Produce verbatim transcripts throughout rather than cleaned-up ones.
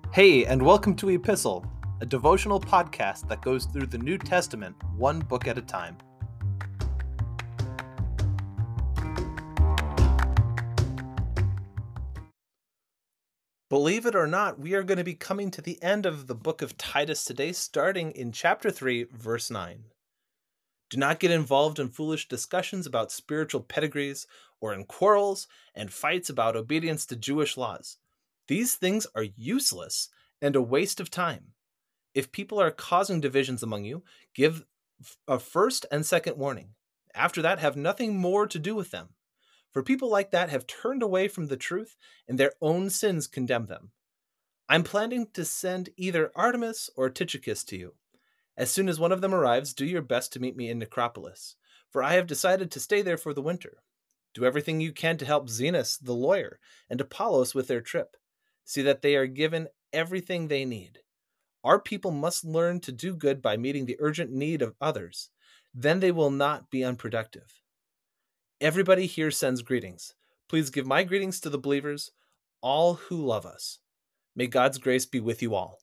Hey, and welcome to Epistle, a devotional podcast that goes through the New Testament one book at a time. Believe it or not, we are going to be coming to the end of the book of Titus today, starting in chapter three, verse nine. Do not get involved in foolish discussions about spiritual pedigrees or in quarrels and fights about obedience to Jewish laws. These things are useless and a waste of time. If people are causing divisions among you, give a first and second warning. After that, have nothing more to do with them. For people like that have turned away from the truth, and their own sins condemn them. I'm planning to send either Artemas or Tychicus to you. As soon as one of them arrives, do your best to meet me in Nicopolis, for I have decided to stay there for the winter. Do everything you can to help Zenas, the lawyer, and Apollos with their trip. See that they are given everything they need. Our people must learn to do good by meeting the urgent need of others. Then they will not be unproductive. Everybody here sends greetings. Please give my greetings to the believers, all who love us. May God's grace be with you all.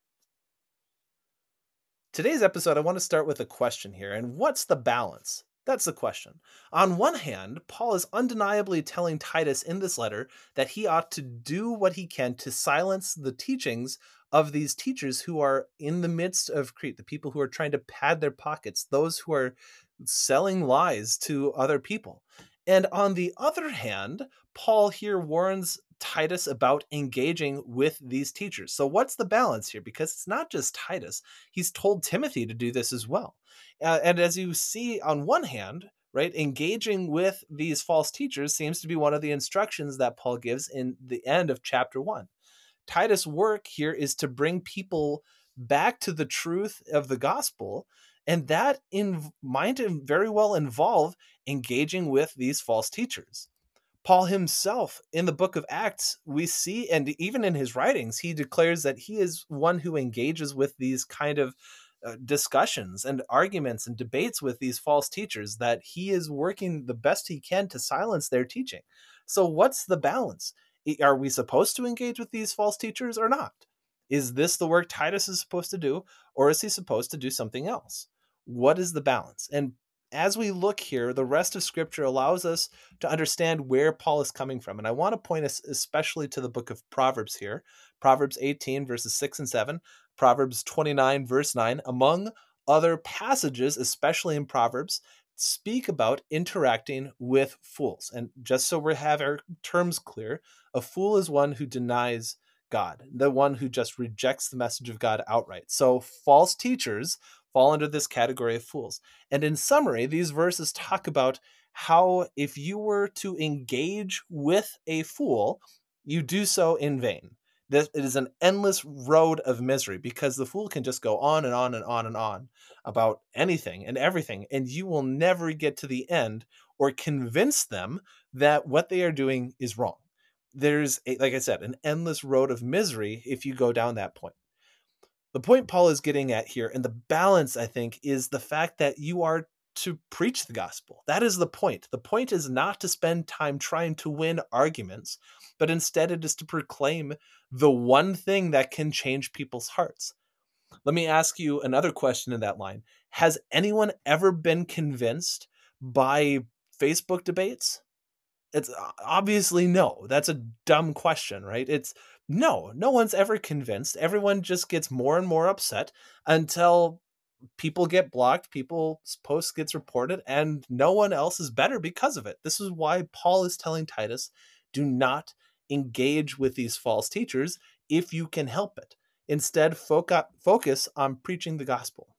Today's episode, I want to start with a question here. And what's the balance? That's the question. On one hand, Paul is undeniably telling Titus in this letter that he ought to do what he can to silence the teachings of these teachers who are in the midst of Crete, the people who are trying to pad their pockets, those who are selling lies to other people. And on the other hand, Paul here warns Titus about engaging with these teachers. So what's the balance here? Because it's not just Titus. He's told Timothy to do this as well. Uh, and as you see on one hand, right, engaging with these false teachers seems to be one of the instructions that Paul gives in the end of chapter one. Titus' work here is to bring people back to the truth of the gospel, and that in, might very well involve engaging with these false teachers. Paul himself, in the book of Acts, we see, and even in his writings, he declares that he is one who engages with these kind of uh, discussions and arguments and debates with these false teachers, that he is working the best he can to silence their teaching. So what's the balance? Are we supposed to engage with these false teachers or not? Is this the work Titus is supposed to do, or is he supposed to do something else? What is the balance? And as we look here, the rest of Scripture allows us to understand where Paul is coming from. And I want to point us especially to the book of Proverbs here. Proverbs eighteen, verses six and seven, Proverbs twenty-nine, verse nine, among other passages, especially in Proverbs, speak about interacting with fools. And just so we have our terms clear, a fool is one who denies God, the one who just rejects the message of God outright. So false teachers fall under this category of fools. And in summary, these verses talk about how if you were to engage with a fool, you do so in vain. This, it is an endless road of misery because the fool can just go on and on and on and on about anything and everything, and you will never get to the end or convince them that what they are doing is wrong. There's, a, like I said, an endless road of misery if you go down that point. The point Paul is getting at here, and the balance, I think, is the fact that you are to preach the gospel. That is the point. The point is not to spend time trying to win arguments, but instead it is to proclaim the one thing that can change people's hearts. Let me ask you another question in that line. Has anyone ever been convinced by Facebook debates? It's obviously no. That's a dumb question, right? It's no, no one's ever convinced. Everyone just gets more and more upset until people get blocked, people's posts gets reported, and no one else is better because of it. This is why Paul is telling Titus, do not engage with these false teachers if you can help it. Instead, focus on preaching the gospel.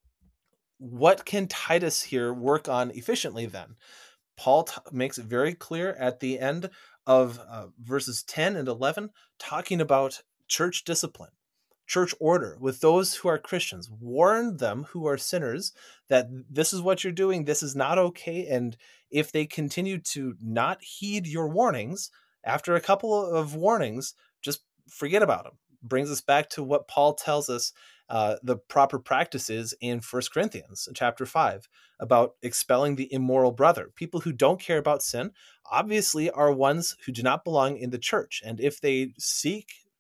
What can Titus here work on efficiently then? Paul t- makes it very clear at the end of uh, verses ten and eleven, talking about church discipline, church order with those who are Christians. Warn them who are sinners that this is what you're doing, this is not okay. And if they continue to not heed your warnings, after a couple of warnings, just forget about them. Brings us back to what Paul tells us uh, the proper practices in First Corinthians chapter five about expelling the immoral brother. People who don't care about sin obviously are ones who do not belong in the church. And if they seek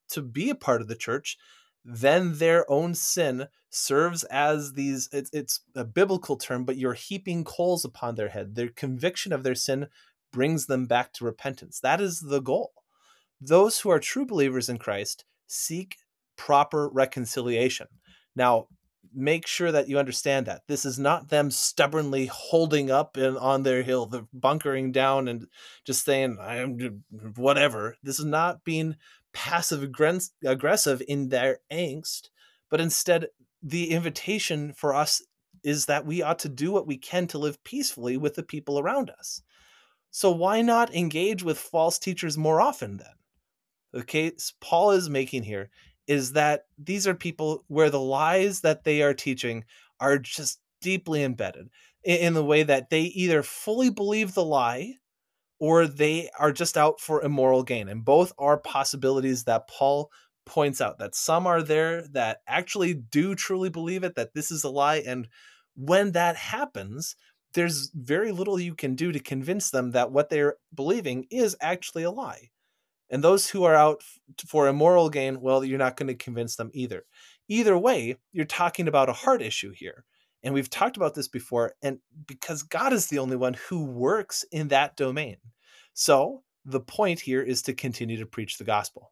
to be a part of the church, then their own sin serves as these, it's, it's a biblical term, but you're heaping coals upon their head. Their conviction of their sin brings them back to repentance. That is the goal. Those who are true believers in Christ seek proper reconciliation. Now, make sure that you understand that this is not them stubbornly holding up in, on their hill, the bunkering down and just saying, I am whatever. This is not being passive aggressive in their angst, but instead the invitation for us is that we ought to do what we can to live peacefully with the people around us. So why not engage with false teachers more often then? The case Paul is making here is that these are people where the lies that they are teaching are just deeply embedded in the way that they either fully believe the lie or they are just out for immoral gain. And both are possibilities that Paul points out, that some are there that actually do truly believe it, that this is a lie. And when that happens, there's very little you can do to convince them that what they're believing is actually a lie. And those who are out for immoral gain, well, you're not going to convince them either. Either way, you're talking about a heart issue here. And we've talked about this before, and because God is the only one who works in that domain. So the point here is to continue to preach the gospel.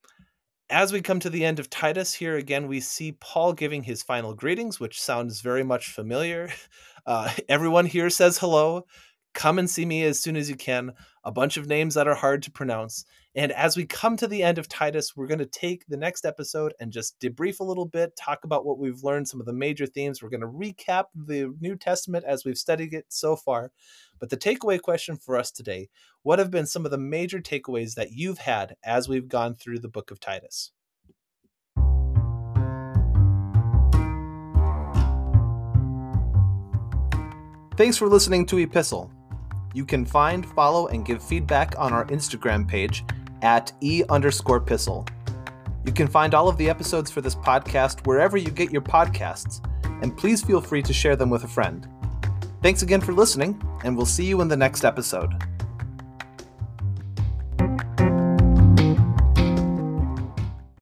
As we come to the end of Titus here, again, we see Paul giving his final greetings, which sounds very much familiar. Uh, everyone here says hello. Come and see me as soon as you can. A bunch of names that are hard to pronounce. And as we come to the end of Titus, we're going to take the next episode and just debrief a little bit, talk about what we've learned, some of the major themes. We're going to recap the New Testament as we've studied it so far. But the takeaway question for us today, what have been some of the major takeaways that you've had as we've gone through the book of Titus? Thanks for listening to Epistle. You can find, follow, and give feedback on our Instagram page at e underscore pistle. You can find all of the episodes for this podcast wherever you get your podcasts, and please feel free to share them with a friend. Thanks again for listening, and we'll see you in the next episode.